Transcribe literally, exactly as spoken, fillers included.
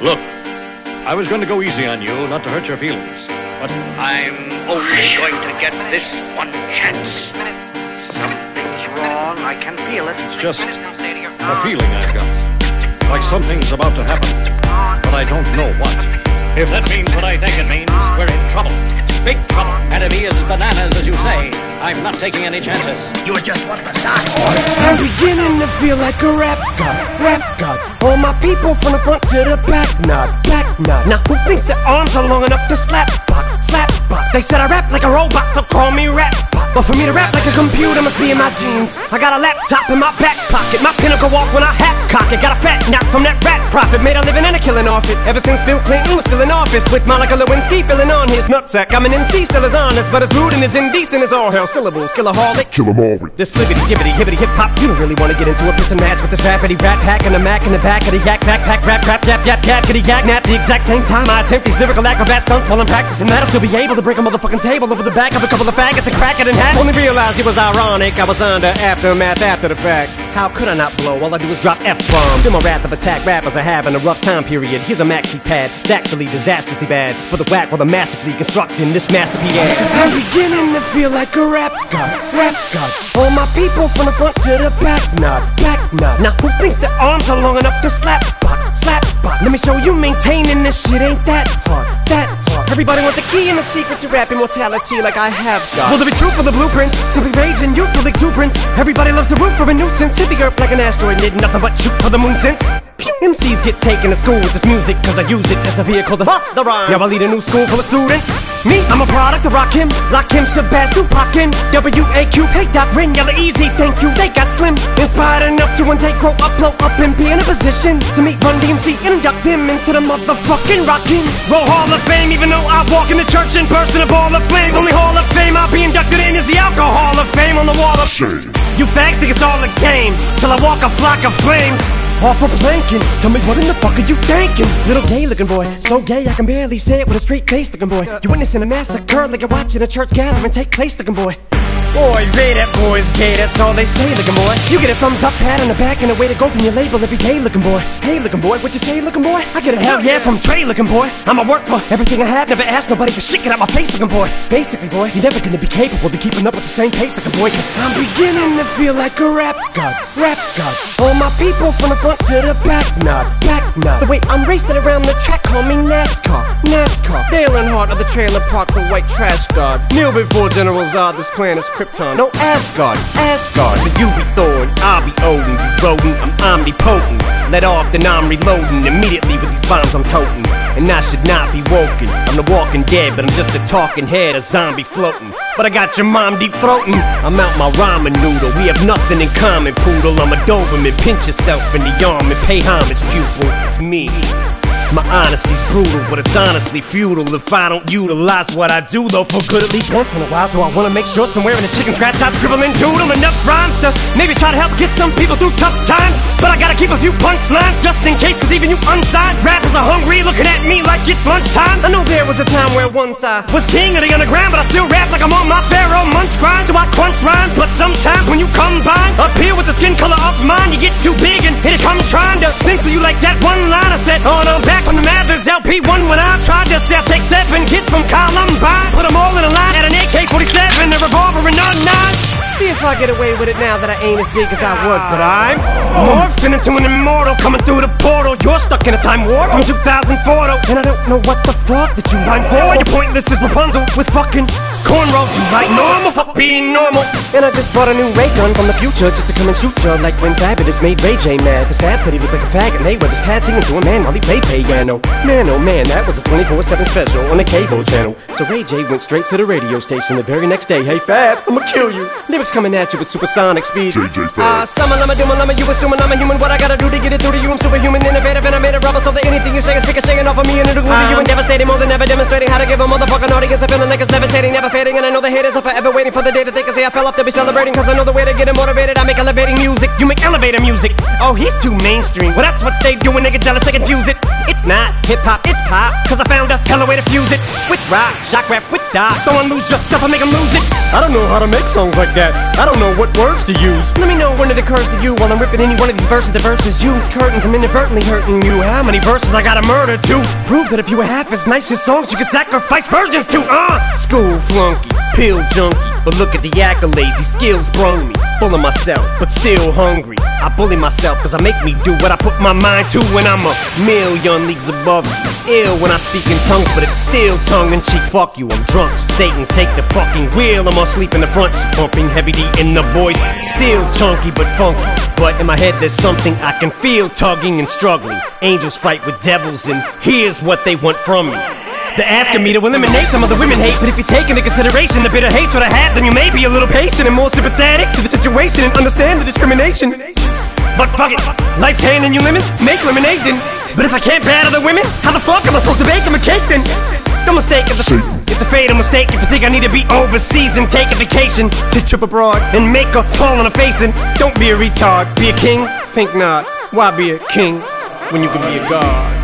Look, I was going to go easy on you, not to hurt your feelings. But I'm only going to get this one chance. Something's wrong. I can feel it. It's just a feeling I've got. Like something's about to happen. But I don't know what. If that means what I think it means, we're in trouble. Big trouble. And if he is bananas, as you say, I'm not taking any chances. You just want the dark order. I'm beginning to feel like a rap god, rap god. All my people from the front to the back, nod, back nod. Now who thinks their arms are long enough to slap box, slap box? They said I rap like a robot, so call me rap bot. But for me to rap like a computer must be in my genes. I got a laptop in my back pocket, my pinnacle walk when I hat cock it. Got a fat knock from that rat profit, made a living and a killing off it. Ever since Bill Clinton was still in office, with Monica Lewinsky filling on his nutsack. I'm an M C, still as honest, but as rude and as indecent as all hell. Syllables, killaholic, kill 'em all. This flippity, gibbity, hibbity, hip hop. You don't really wanna get into a piss and match with this rappity rat pack and the Mac in the back of the yak backpack, rap, rap, yap, yap, yap, kitty, yak, nap. The exact same time I attempt these lyrical acrobat stunts while I'm practicing that, I'll still be able to break a motherfucking table over the back of a couple of faggots and crack it in half. Only realized it was ironic, I was under aftermath after the fact. How could I not blow? All I do is drop F-bombs. Feel my wrath of attack rappers are having a rough time period. Here's a maxi pad, it's actually disastrously bad for the whack while the masterfully constructing this masterpiece. I'm beginning to feel like a rap god, rap god. All my people from the front to the back, nod, back nod. Now who thinks their arms are long enough to slap box, slap box? Let me show you maintaining this shit ain't that hard, that hard. Everybody want the key and the secret to rap immortality like I have got. Will there be truth for the blueprints? Simply rage and youthful exuberance. Everybody loves to root for a nuisance. Hit the earth like an asteroid, did nothing but shoot for the moon since. M Cs get taken to school with this music, cause I use it as a vehicle to bust the rhyme. Now I lead a new school full of students. Me, I'm a product of Rakim, Lakim, Shabazz, Tupac, W A Q, hey Doc, Rin, Yella Easy, thank you, they got slim. Inspired enough to one take, grow up, blow up, and be in a position to meet Run D M C and induct them into the motherfucking Rockin' Roll Hall of Fame. Even though I walk in the church and burst in a ball of flames, only Hall of Fame I'll be inducted in is the Alcohol of Fame on the wall of shame. You fags think it's all a game, till I walk a flock of flames. Off for planking, tell me what in the fuck are you thinking? Little gay looking boy, so gay I can barely say it with a straight face looking boy. You witnessing a massacre like you're watching a church gathering take place looking boy. Boy, they that boy's gay, that's all they say looking boy. You get a thumbs up, pat on the back, and a way to go from your label every day looking boy. Hey looking boy, what you say looking boy? I get a hell yeah from Trey looking boy. I'ma work for everything I have, never ask nobody for shit, get out my face looking boy. Basically boy, you're never gonna be capable of keeping up with the same pace looking boy, cause I'm beginning to feel like a rap god, rap god. All my people from the front to the back, nod, back nod. The way I'm racing around the track, call me NASCAR, NASCAR. Dale Earnhardt of the trailer park, the white trash god. Kneel before General Zod, this planet's Krypton. No Asgard, Asgard. So you be Thor and I'll be Odin. You rodent, I'm omnipotent. Let off, then I'm reloading. Immediately with these bombs I'm toting. And I should not be woken. I'm the walking dead, but I'm just a talking head, a zombie floating. But I got your mom deep throating. I'm out my ramen noodle. We have nothing in common, poodle. I'm a Doberman. Pinch yourself in the arm and pay homage, pupil. It's me. My honesty's brutal, but it's honestly futile if I don't utilize what I do, though, for good at least once in a while. So I wanna make sure somewhere in the chicken scratch I scribble and doodle enough rhymes to maybe try to help get some people through tough times. But I gotta keep a few punchlines just in case, cause even you unsigned rappers are hungry, looking at me like it's lunchtime. I know there was a time where once I was king of the underground, but I still rap like I'm on my Pharaoh Munch grind. So I crunch rhymes, but sometimes when you combine up here with the skin color of mine, you get too big and here it comes trying to censor you like that one line I said. Oh no, back from the Mathers L P one when I tried to sell. Take seven kids from Columbine, put them all in a line at an A K forty-seven, a revolver and a nine. See if I get away with it now that I ain't as big as I was, but I'm morphing into an immortal coming through the portal. You're stuck in a time warp from two thousand four though, and I don't know what the fuck that you rhyme for. You're pointless as Rapunzel with fucking cornrows. You like normal, fuck being normal. And I just bought a new ray gun from the future just to come and shoot you, like when Fabulous made Ray J mad. His Fab said he looked like a faggot, and they with his pad singing to a man while he played piano. Man, oh man, that was a twenty-four seven special on the cable channel. So Ray J went straight to the radio station the very next day. Hey Fab, I'ma kill you. Lyrics coming at you with supersonic speed. J J Fab. Ah, uh, summer, lama, doom, lama, you assuming I'm a human. What I gotta do to get it through to you? I'm superhuman, innovative, and I made a rubber so that anything you say is ricochet. hanging off of me and it'll glue to you and devastating, more than ever demonstrating how to give a motherfucking audience a feeling like it's levitating, never fading. And I know the haters are forever waiting for the day that they can say I fell off to be celebrating, cause I know the way to get them motivated. I make elevating music, you make elevator music. Oh, he's too mainstream, well that's what they do when they get jealous, they confuse it. It's not hip-hop, it's pop, cause I found a hella way to fuse it. With rock, shock rap, with dot, don't lose yourself, I make them lose it. I don't know how to make songs like that, I don't know what words to use. Let me know when it occurs to you while I'm ripping any one of these verses. The verses you, it's curtains, I'm inadvertently hurting you. How many verses I gotta murder to prove that if you were half as nice as songs you could sacrifice virgins to? Uh, school flunky, pill junkie, but look at the accolades, these skills brung me. Full of myself, but still hungry. I bully myself cause I make me do what I put my mind to when I'm a million leagues above you. Ill when I speak in tongues, but it's still tongue in cheek. Fuck you, I'm drunk, so Satan take the fucking wheel. I'm asleep in the front, pumping heavy D in the boys. Still chunky but funky, but in my head there's something I can feel tugging and struggling. Angels fight with devils and here's what they want from me. They're asking me to eliminate some of the women hate, but if you take into consideration the bitter hatred I had, then you may be a little patient and more sympathetic to the situation and understand the discrimination. But fuck it, life's handing you lemons, make lemonade then. But if I can't battle the women, how the fuck am I supposed to bake them a cake then? No mistake, it's a, it's a fatal mistake if you think I need to be overseas and take a vacation to trip abroad and make a fall on a face. And don't be a retard, be a king? Think not, why be a king when you can be a god?